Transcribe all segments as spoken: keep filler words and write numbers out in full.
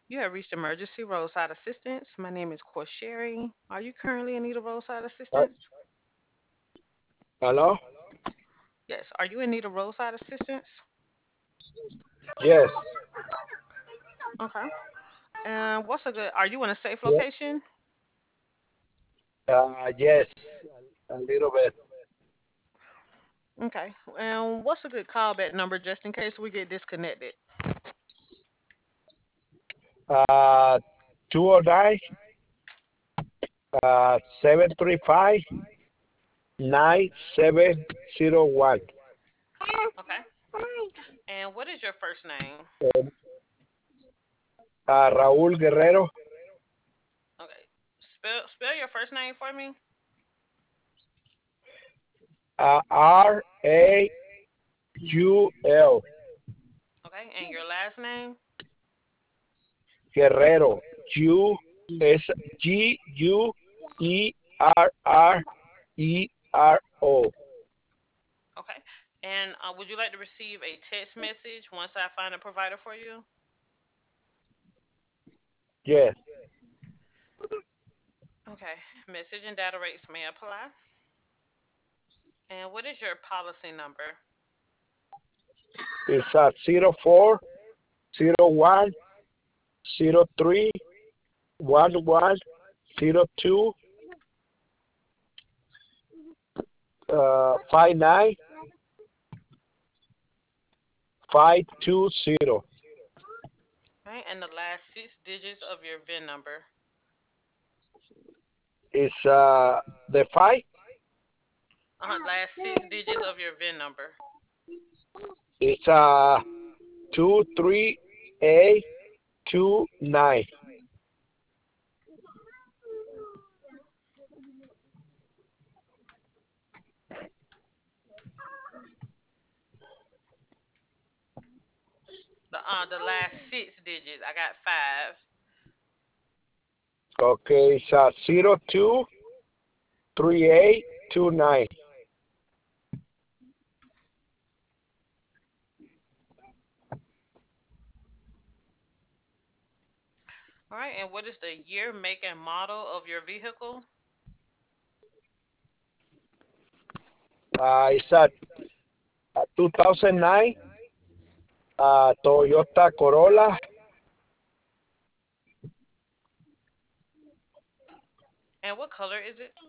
You have reached emergency roadside assistance. My name is Sherry. Are you currently in need of roadside Uh, assistance? hello? Yes. Are you in need of roadside assistance? Yes. Okay. And what's a good? Are you in a safe Yeah. location? Uh, yes. A, a little bit. Okay. And what's a good callback number just in case we get disconnected? Uh, two oh nine, uh, seven three five, nine seven zero one. Okay. And what is your first name? And, uh, Raúl Guerrero, Okay. Spell spell your first name for me. uh, R A U L, Okay. And your last name. Guerrero, U S G U E R R E R O. Okay. And uh, would you like to receive a text message once I find a provider for you? Yes. Okay. Message and data rates may apply. And what is your policy number? It's at zero four zero one zero three one one zero two uh, five nine five two zero. Right. And the last six digits of your V I N number. It's uh, the five. Uh-huh. Last six digits of your V I N number. It's uh, two three eight two nine. The uh the last six digits. I got five. Okay, it's uh, zero two three eight two nine. All right. And what is the year, make, and model of your vehicle? Uh, it's a, a two thousand nine uh, Toyota Corolla. And what color is it?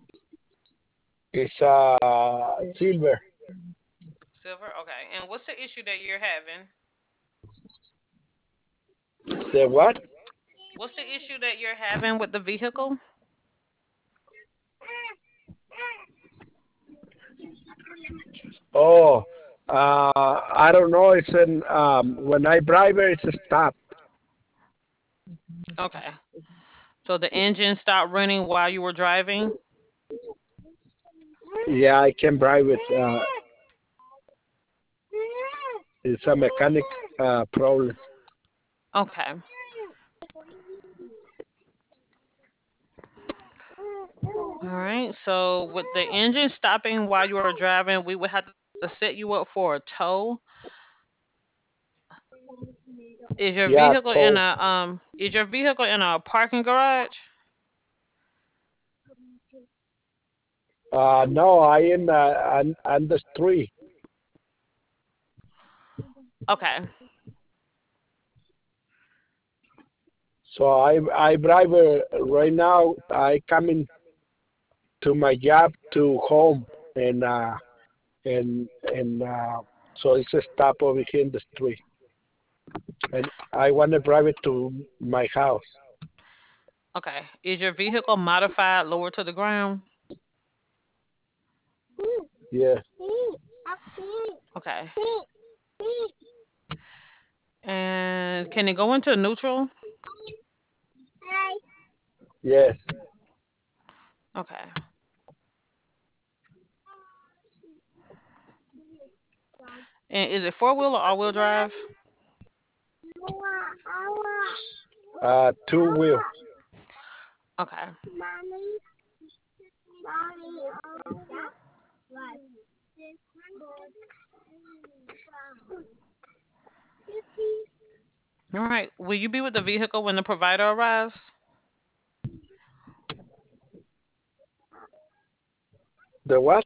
It's uh, silver. Silver. Okay. And what's the issue that you're having? The what? What's the issue that you're having with the vehicle? Oh, uh, I don't know. It's an um, when I drive it, it's a stop. Okay. So the engine stopped running while you were driving? Yeah, I can drive it. Uh, it's a mechanic uh, problem. Okay. All right. So with the engine stopping while you were driving, we would have to set you up for a tow. Is your Yeah, vehicle in tow. a um is your vehicle in a parking garage? Uh, no, I am uh, on, on the street. Okay. So I I drive uh, right now. I coming to my job to home and uh and and uh, so it's a stop over here in the street. And I want to drive it to my house. Okay. Is your vehicle modified lower to the ground? Yeah. Okay. And can it go into neutral? Yes. Okay. And is it four wheel or all wheel drive? Uh, two wheel. Okay. All right. Will you be with the vehicle when the provider arrives? The what?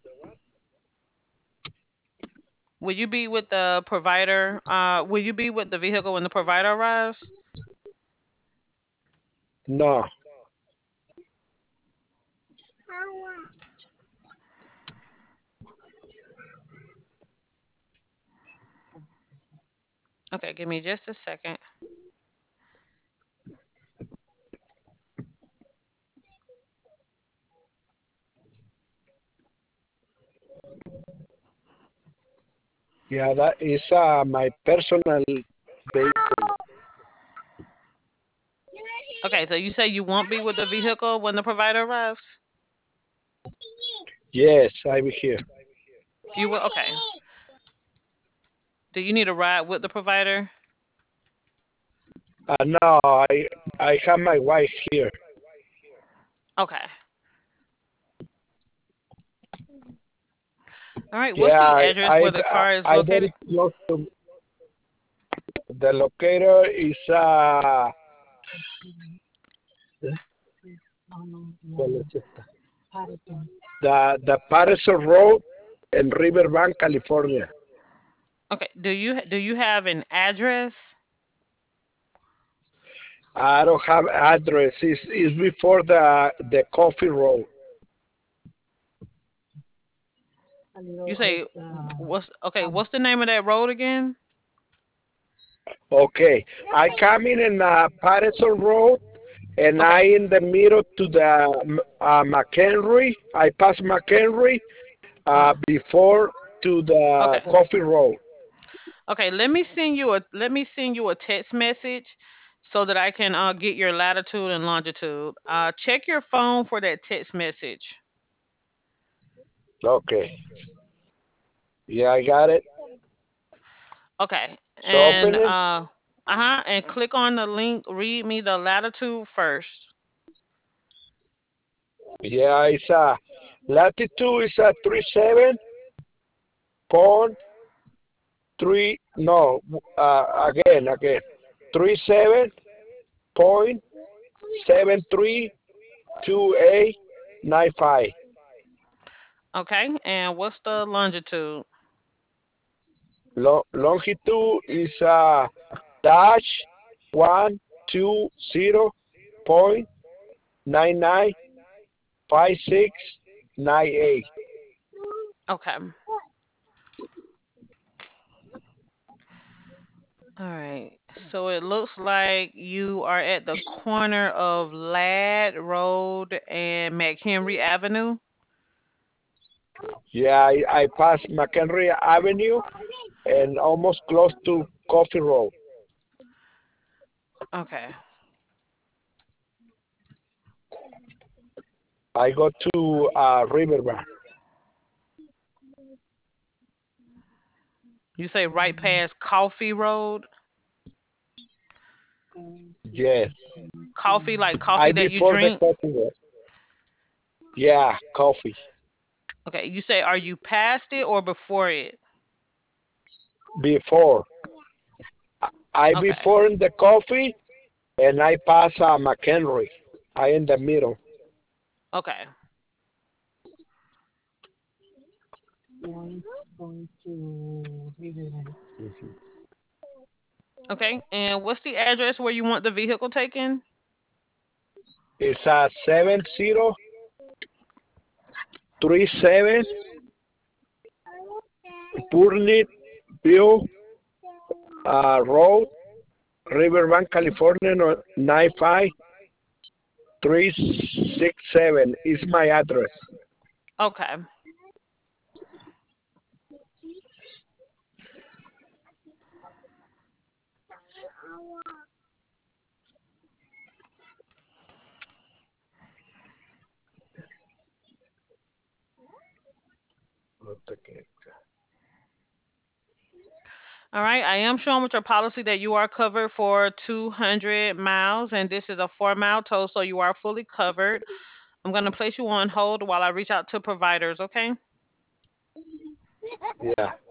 Will you be with the provider? Uh, will you be with the vehicle when the provider arrives? No. Okay, give me just a second. Yeah, that is uh, my personal vehicle. Okay, so you say you won't be with the vehicle when the provider arrives? Yes, I'm here. You will? Okay. Do you need a ride with the provider? Uh, no, I I have my wife here. Okay. All right. What's Yeah, the I address I where the car is I located? very close to the locator is uh ¿cuál es esta? the the Patterson Road in Riverbank, California. Okay. Do you do you have an address? I don't have address. It's, it's before the the Coffee Road. You say what's okay? What's the name of that road again? Okay, I come in in uh, Patterson Road, and I Okay. in the middle to the uh, McHenry. I pass McHenry uh, Uh, before to the okay. Coffee Road. Okay. Let me send you a let me send you a text message so that I can uh, get your latitude and longitude. Uh, check your phone for that text message. Okay, yeah, I got it. Okay. So And open it. uh uh-huh. And click on the link. Read me the latitude first. Yeah, it's a latitude is a three seven point three. No, uh, again, again, three seven point seven three two eight nine five. Okay. And what's the longitude? Lo- longitude is uh, dash one two zero point nine nine five six nine eight. Okay. All right. So it looks like you are at the corner of Ladd Road and McHenry Avenue. Yeah, I, I passed McHenry Avenue and almost close to Coffee Road. Okay. I go to uh, Riverbank. You say right past Coffee Road? Yes, Coffee like I coffee that you before the drink? Coffee Road. Yeah, coffee. Okay. You say are you past it or before it? Before I Okay. before in the coffee and I pass uh, McHenry. I in the middle. Okay. Mhm. Okay. And what's the address where you want the vehicle taken? It's a seven zero three seven Burnett View uh, Road, Riverbank, California, no- nine five three six seven is my address. Okay. All right. I am showing with your policy that you are covered for two hundred miles, and this is a four mile tow, so you are fully covered. I'm going to place you on hold while I reach out to providers, okay? Yeah.